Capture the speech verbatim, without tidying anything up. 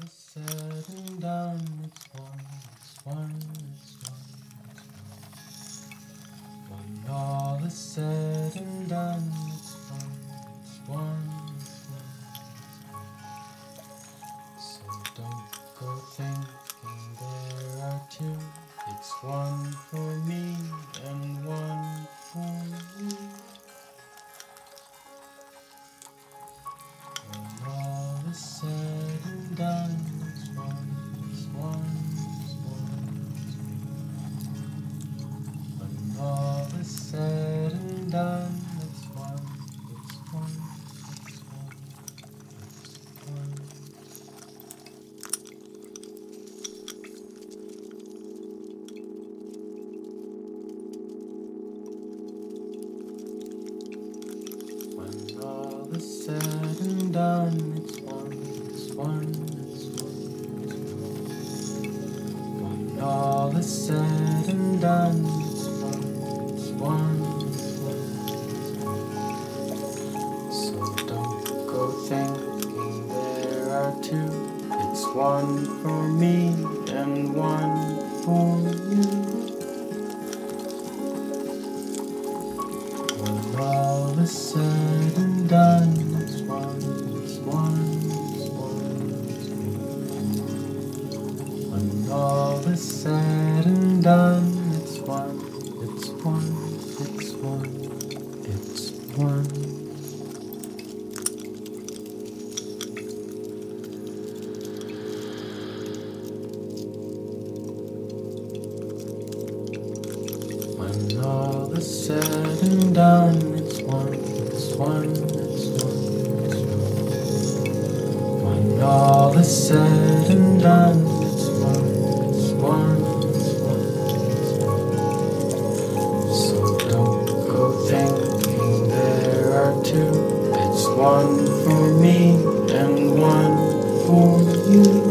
is said and done, it's one, it's one, it's one, it's one. When all is said and done, it's one, it's one, it's one, it's one. So don't go thinking there are two. It's one for me and one for you. When all is said and done, it's one, it's one, it's one, it's one. When all is said and done, it's one, it's one, it's one, it's one. When all is said and done, it's one, it's one, it's one, it's one. When all is said and done, it's one, it's one, it's one, it's one. So don't go thinking there are two. It's one for me and one for you. When all is said and done, it's one, it's one, it's one, it's one. When all is said and done, it's one, it's one, it's one, it's one. When all is said and done, it's one, it's one, it's one, it's one. When all is said and done, it's one, it's one, it's one, it's one. So don't go thinking there are two. It's one for me and one for you.